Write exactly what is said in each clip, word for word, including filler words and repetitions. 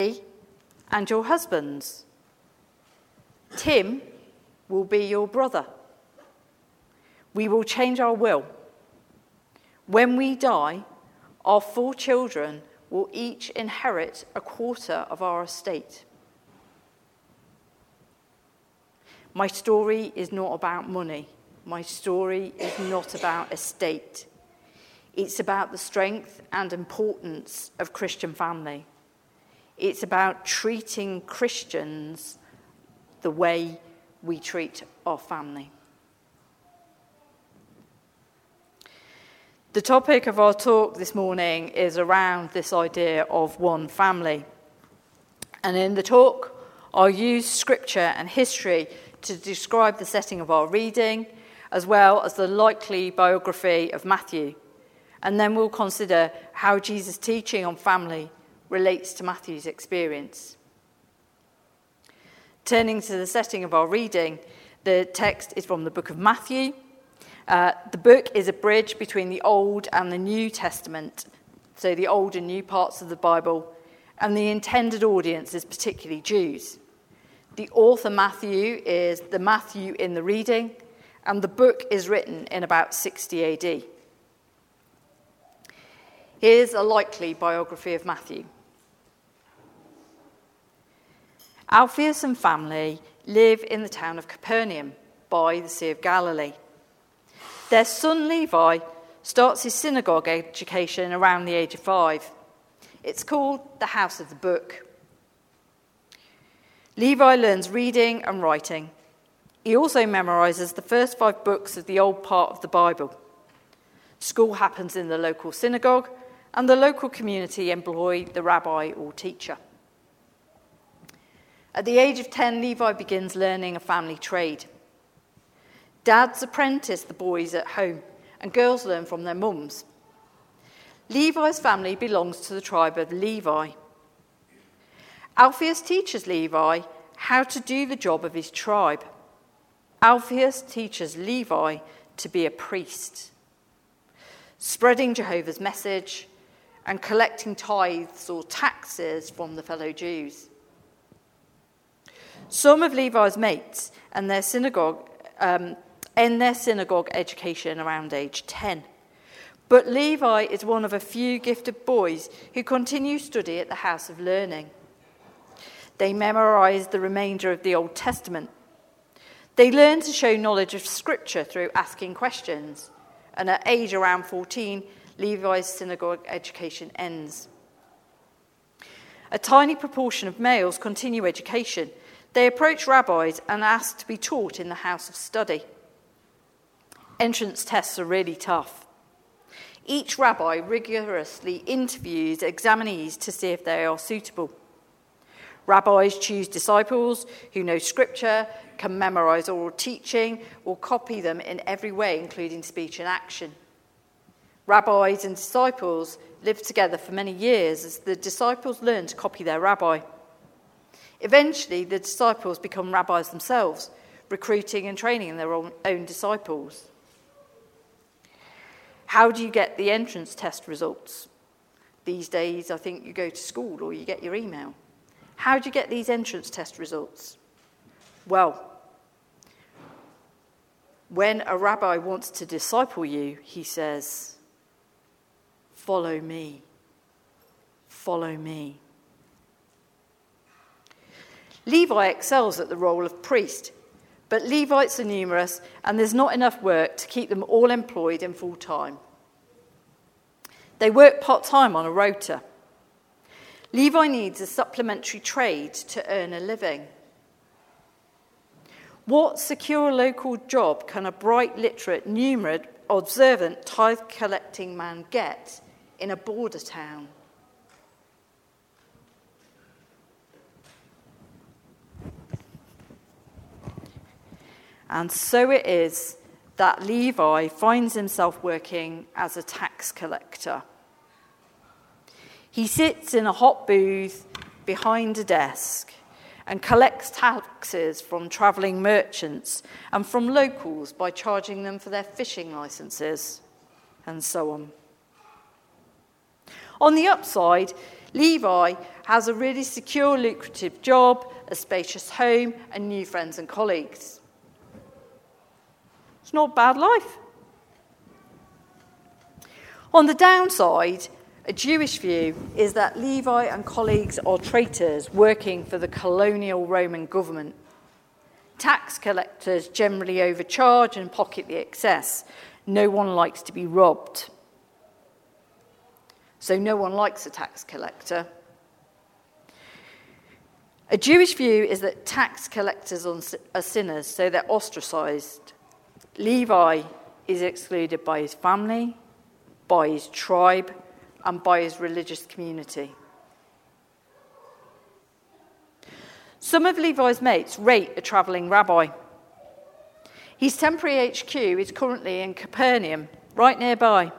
and your husbands. Tim will be your brother. We will change our will. When we die, our four children will each inherit a quarter of our estate. My story is not about money. My story is not about estate. It's about the strength and importance of Christian family. It's about treating Christians the way we treat our family. The topic of our talk this morning is around this idea of one family. And in the talk, I'll use scripture and history to describe the setting of our reading, as well as the likely biography of Matthew. And then we'll consider how Jesus' teaching on family relates to Matthew's experience. Turning to the setting of our reading, the text is from the book of Matthew. Uh, the book is a bridge between the Old and the New Testament, so the Old and New parts of the Bible, and the intended audience is particularly Jews. The author Matthew is the Matthew in the reading, and the book is written in about sixty A D. Here's a likely biography of Matthew. Alphaeus and family live in the town of Capernaum by the Sea of Galilee. Their son Levi starts his synagogue education around the age of five. It's called the House of the Book. Levi learns reading and writing. He also memorizes the first five books of the old part of the Bible. School happens in the local synagogue, and the local community employ the rabbi or teacher. At the age of ten, Levi begins learning a family trade. Dads apprentice the boys at home, and girls learn from their mums. Levi's family belongs to the tribe of Levi. Alphaeus teaches Levi how to do the job of his tribe. Alphaeus teaches Levi to be a priest, spreading Jehovah's message and collecting tithes or taxes from the fellow Jews. Some of Levi's mates and their synagogue um, end their synagogue education around age ten. But Levi is one of a few gifted boys who continue study at the House of Learning. They memorize the remainder of the Old Testament. They learn to show knowledge of Scripture through asking questions. And at age around fourteen, Levi's synagogue education ends. A tiny proportion of males continue education. They approach rabbis and ask to be taught in the house of study. Entrance tests are really tough. Each rabbi rigorously interviews examinees to see if they are suitable. Rabbis choose disciples who know Scripture, can memorize oral teaching, or copy them in every way, including speech and action. Rabbis and disciples live together for many years as the disciples learn to copy their rabbi. Eventually, the disciples become rabbis themselves, recruiting and training their own, own disciples. How do you get the entrance test results? These days, I think you go to school or you get your email. How do you get these entrance test results? Well, when a rabbi wants to disciple you, he says, "Follow me, follow me." Levi excels at the role of priest, but Levites are numerous and there's not enough work to keep them all employed in full time. They work part-time on a rota. Levi needs a supplementary trade to earn a living. What secure local job can a bright, literate, numerate, observant, tithe-collecting man get in a border town? And so it is that Levi finds himself working as a tax collector. He sits in a hot booth behind a desk and collects taxes from travelling merchants and from locals by charging them for their fishing licenses, and so on. On the upside, Levi has a really secure, lucrative job, a spacious home, and new friends and colleagues. It's not a bad life. On the downside, a Jewish view is that Levi and colleagues are traitors working for the colonial Roman government. Tax collectors generally overcharge and pocket the excess. No one likes to be robbed. So no one likes a tax collector. A Jewish view is that tax collectors are sinners, so they're ostracized. Levi is excluded by his family, by his tribe, and by his religious community. Some of Levi's mates rate a travelling rabbi. His temporary H Q is currently in Capernaum, right nearby.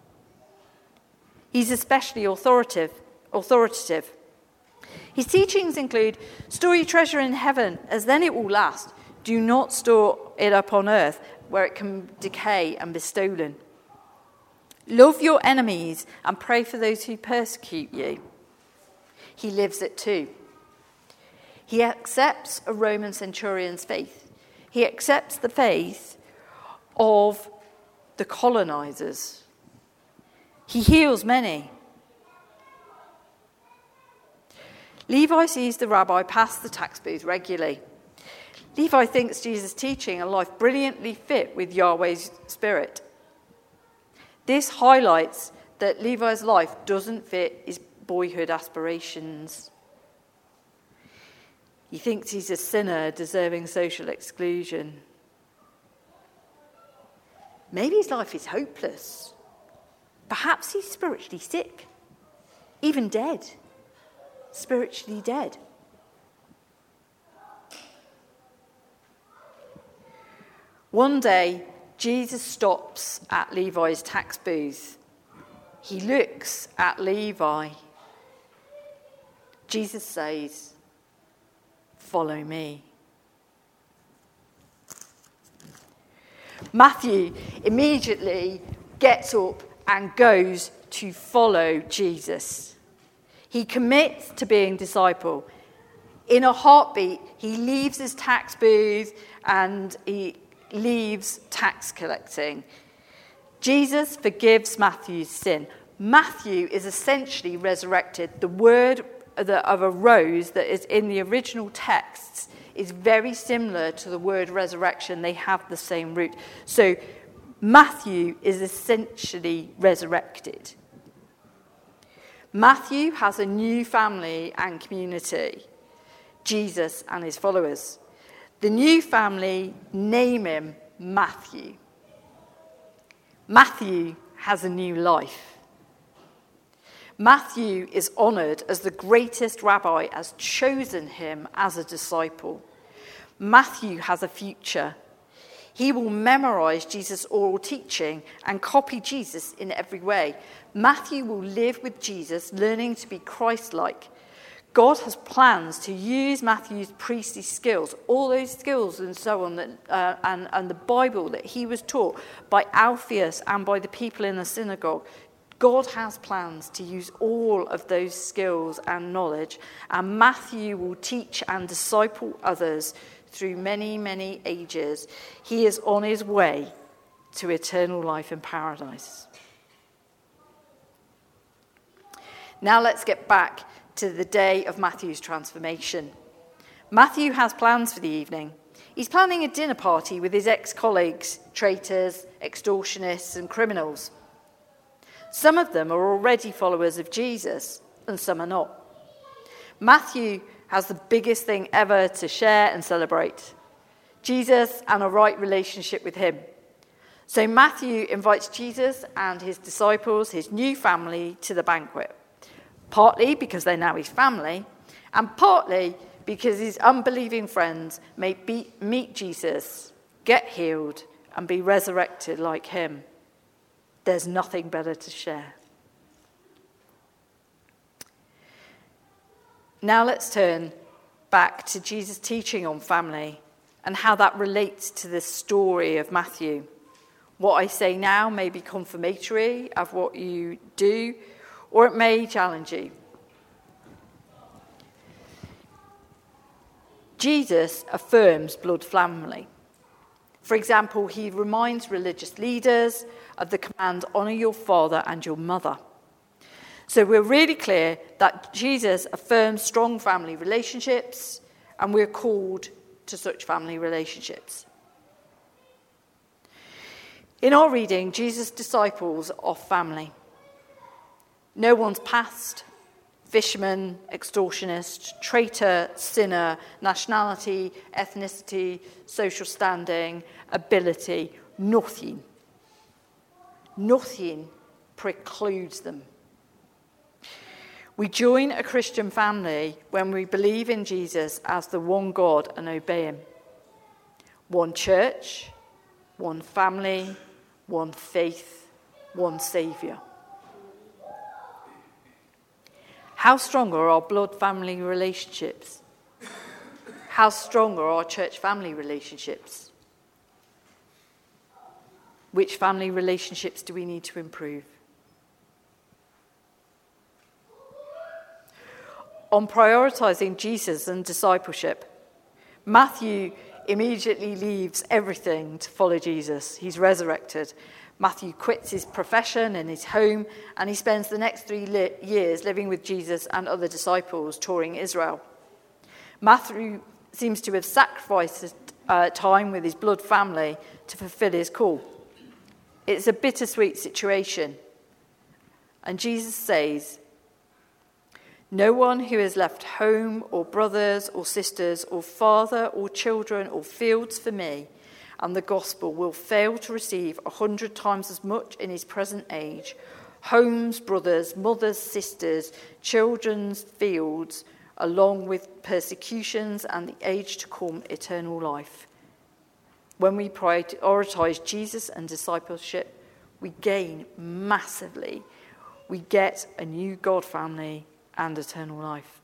He's especially authoritative. authoritative. His teachings include, store your treasure in heaven, as then it will last. Do not store it up on earth, where it can decay and be stolen. Love your enemies and pray for those who persecute you. He lives it too. He accepts a Roman centurion's faith. He accepts the faith of the colonizers. He heals many. Levi sees the rabbi pass the tax booth regularly. Levi thinks Jesus' teaching and life brilliantly fit with Yahweh's spirit. This highlights that Levi's life doesn't fit his boyhood aspirations. He thinks he's a sinner deserving social exclusion. Maybe his life is hopeless. Perhaps he's spiritually sick, even dead, spiritually dead. One day, Jesus stops at Levi's tax booth. He looks at Levi. Jesus says, "Follow me." Matthew immediately gets up and goes to follow Jesus. He commits to being disciple. In a heartbeat, he leaves his tax booth and he leaves tax collecting. Jesus forgives Matthew's sin. Matthew is essentially resurrected. The word of a rose that is in the original texts is very similar to the word resurrection. They have the same root. So Matthew is essentially resurrected. Matthew has a new family and community, Jesus and his followers. The new family name him Matthew. Matthew has a new life. Matthew is honoured as the greatest rabbi, has chosen him as a disciple. Matthew has a future. He will memorise Jesus' oral teaching and copy Jesus in every way. Matthew will live with Jesus, learning to be Christ-like. God has plans to use Matthew's priestly skills, all those skills and so on, that, uh, and, and the Bible that he was taught by Alphaeus and by the people in the synagogue. God has plans to use all of those skills and knowledge, and Matthew will teach and disciple others through many, many ages. He is on his way to eternal life in paradise. Now let's get back to the day of Matthew's transformation. Matthew has plans for the evening. He's planning a dinner party with his ex-colleagues, traitors, extortionists, and criminals. Some of them are already followers of Jesus, and some are not. Matthew has the biggest thing ever to share and celebrate: Jesus and a right relationship with him. So Matthew invites Jesus and his disciples, his new family, to the banquet. Partly because they're now his family, and partly because his unbelieving friends may be, meet Jesus, get healed, and be resurrected like him. There's nothing better to share. Now let's turn back to Jesus' teaching on family and how that relates to the story of Matthew. What I say now may be confirmatory of what you do, or it may challenge you. Jesus affirms blood family. For example, he reminds religious leaders of the command, honour your father and your mother. So we're really clear that Jesus affirms strong family relationships, and we're called to such family relationships. In our reading, Jesus' disciples are family. No one's past, fisherman, extortionist, traitor, sinner, nationality, ethnicity, social standing, ability, nothing. Nothing precludes them. We join a Christian family when we believe in Jesus as the one God and obey him. One church, one family, one faith, one Saviour. How strong are our blood family relationships? How strong are our church family relationships? Which family relationships do we need to improve? On prioritising Jesus and discipleship, Matthew immediately leaves everything to follow Jesus. He's resurrected. Matthew quits his profession and his home, and he spends the next three li- years living with Jesus and other disciples, touring Israel. Matthew seems to have sacrificed uh, time with his blood family to fulfill his call. It's a bittersweet situation. And Jesus says, no one who has left home or brothers or sisters or father or children or fields for me and the gospel will fail to receive a hundred times as much in his present age, homes, brothers, mothers, sisters, children's fields, along with persecutions and the age to come, eternal life. When we prioritise Jesus and discipleship, we gain massively. We get a new God family and eternal life.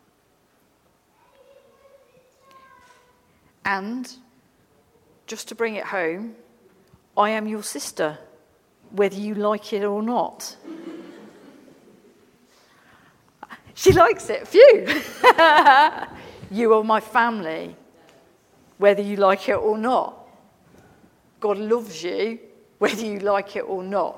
And, just to bring it home, I am your sister, whether you like it or not. She likes it, phew. You are my family, whether you like it or not. God loves you, whether you like it or not.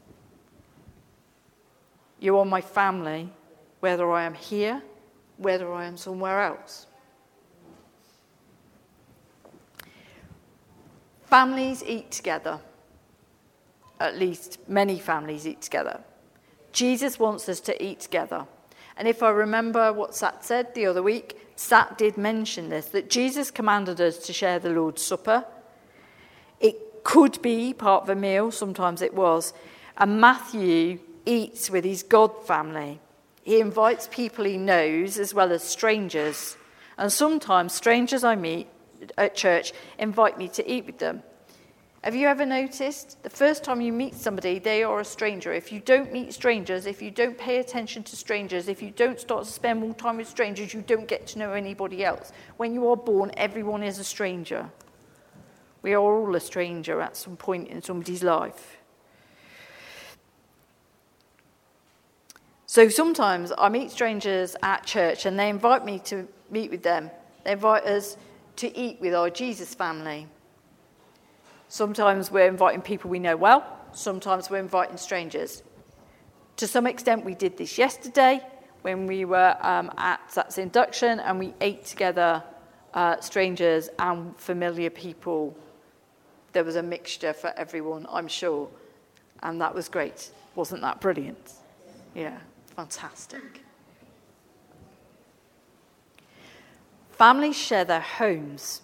You are my family, whether I am here, whether I am somewhere else. Families eat together. At least many families eat together. Jesus wants us to eat together. And if I remember what Sat said the other week, Sat did mention this, that Jesus commanded us to share the Lord's Supper. It could be part of a meal, sometimes it was. And Matthew eats with his God family. He invites people he knows as well as strangers. And sometimes strangers I meet at church invite me to eat with them. Have you ever noticed? The first time you meet somebody, they are a stranger. If you don't meet strangers, if you don't pay attention to strangers, if you don't start to spend more time with strangers, you don't get to know anybody else. When you are born, everyone is a stranger. We are all a stranger at some point in somebody's life. So sometimes I meet strangers at church and they invite me to meet with them. They invite us to eat with our Jesus family. Sometimes we're inviting people we know well. Sometimes we're inviting strangers. To some extent, we did this yesterday when we were um, at Sat's induction and we ate together, uh, strangers and familiar people. There was a mixture for everyone, I'm sure. And that was great. Wasn't that brilliant? Yeah. Fantastic. Families share their homes.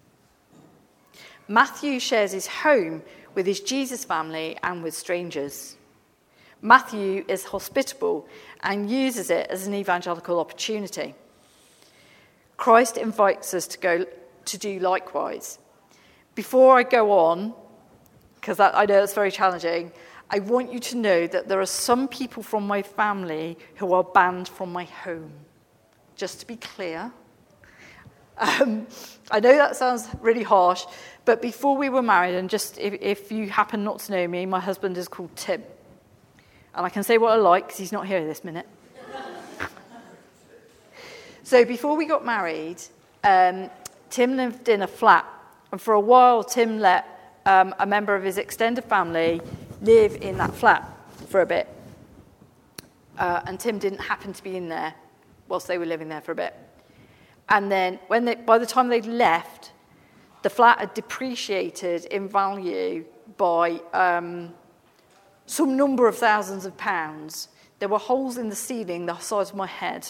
Matthew shares his home with his Jesus family and with strangers. Matthew is hospitable and uses it as an evangelical opportunity. Christ invites us to go to do likewise. Before I go on, because I know it's very challenging, I want you to know that there are some people from my family who are banned from my home. Just to be clear. Um, I know that sounds really harsh, but before we were married, and just if, if you happen not to know me, my husband is called Tim. And I can say what I like because he's not here this minute. So before we got married, um, Tim lived in a flat, and for a while Tim let um, a member of his extended family live in that flat for a bit. Uh, and Tim didn't happen to be in there whilst they were living there for a bit. And then when they, by the time they'd left, the flat had depreciated in value by um, some number of thousands of pounds. There were holes in the ceiling the size of my head.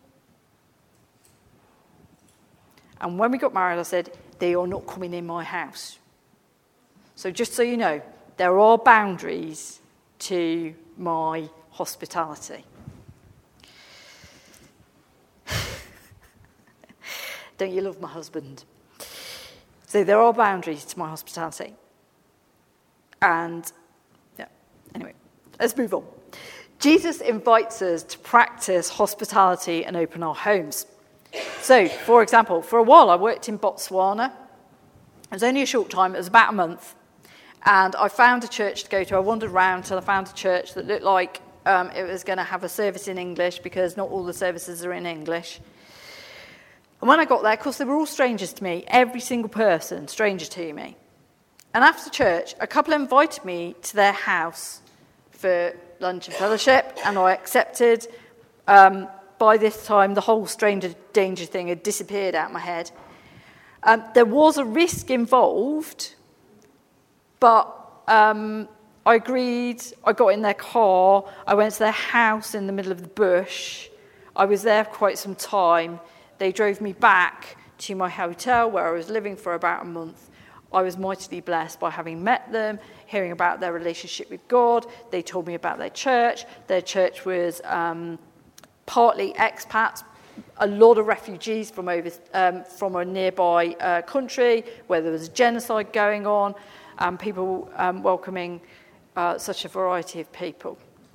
And when we got married, I said, they are not coming in my house. So just so you know, there are boundaries to my hospitality. Don't you love my husband? So there are boundaries to my hospitality. And, yeah, anyway, let's move on. Jesus invites us to practice hospitality and open our homes. So, for example, for a while I worked in Botswana. It was only a short time, it was about a month. And I found a church to go to. I wandered around till I found a church that looked like um, it was going to have a service in English, because not all the services are in English. And when I got there, of course, they were all strangers to me, every single person, stranger to me. And after church, a couple invited me to their house for lunch and fellowship, and I accepted. Um, by this time, the whole stranger danger thing had disappeared out of my head. Um, there was a risk involved, but um, I agreed. I got in their car. I went to their house in the middle of the bush. I was there for quite some time. They drove me back to my hotel where I was living for about a month. I was mightily blessed by having met them, hearing about their relationship with God. They told me about their church. Their church was um, partly expats, a lot of refugees from over um, from a nearby uh, country where there was a genocide going on, and people um, welcoming uh, such a variety of people.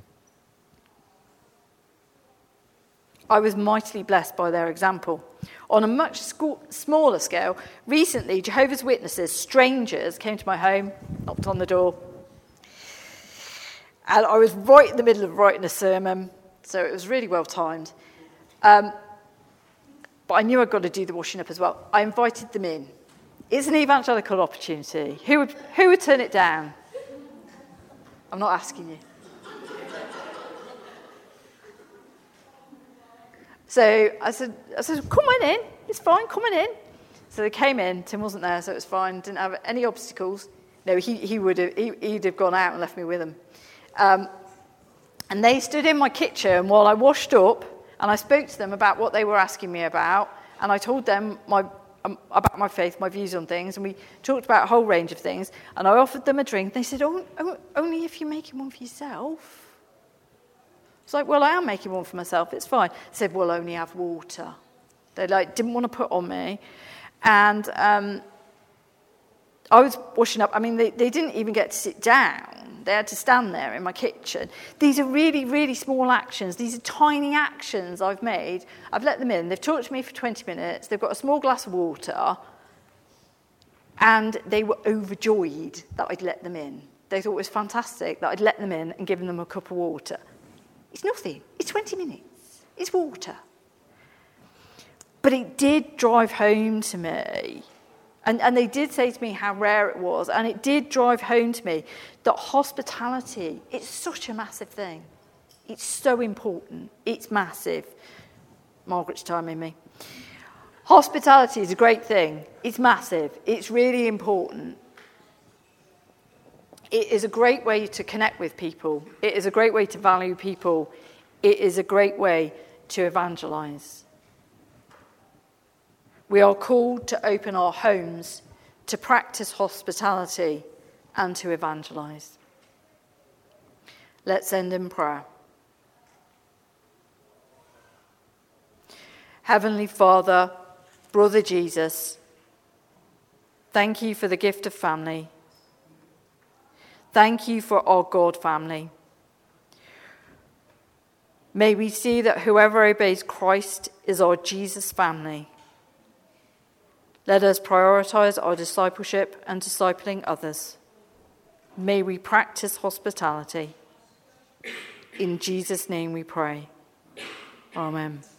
I was mightily blessed by their example. On a much sco- smaller scale, recently Jehovah's Witnesses, strangers, came to my home, knocked on the door, and I was right in the middle of writing a sermon, so it was really well timed. Um, but I knew I'd got to do the washing up as well. I invited them in. It's an evangelical opportunity. Who would, who would turn it down? I'm not asking you. So I said, I said, come on in. It's fine, come on in. So they came in. Tim wasn't there, so it was fine. Didn't have any obstacles. No, he, he would have, he, he'd have gone out and left me with them. Um, and they stood in my kitchen while I washed up, and I spoke to them about what they were asking me about, and I told them my um, about my faith, my views on things, and we talked about a whole range of things, and I offered them a drink. They said, oh, oh, only if you're making one for yourself. It's like, well, I am making one for myself, it's fine. I said, well, only have water. They like didn't want to put on me. And um, I was washing up. I mean, they, they didn't even get to sit down. They had to stand there in my kitchen. These are really, really small actions. These are tiny actions I've made. I've let them in. They've talked to me for twenty minutes. They've got a small glass of water. And they were overjoyed that I'd let them in. They thought it was fantastic that I'd let them in and given them a cup of water. It's nothing. It's twenty minutes. It's water. But it did drive home to me, and, and they did say to me how rare it was, and it did drive home to me that hospitality, it's such a massive thing. It's so important. It's massive. Margaret's timing me. Hospitality is a great thing. It's massive. It's really important. It is a great way to connect with people. It is a great way to value people. It is a great way to evangelize. We are called to open our homes, to practice hospitality, and to evangelize. Let's end in prayer. Heavenly Father, Brother Jesus, thank you for the gift of family. Thank you for our God family. May we see that whoever obeys Christ is our Jesus family. Let us prioritize our discipleship and discipling others. May we practice hospitality. In Jesus' name we pray. Amen.